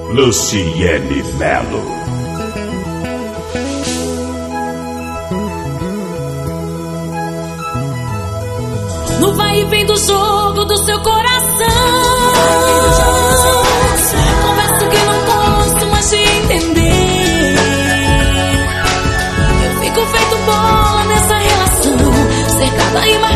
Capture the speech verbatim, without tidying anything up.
Luciene Melo. No vai e vem do jogo do seu coração, converso que não gosto mais de entender. Eu fico feito bola nessa relação, cercada e marcada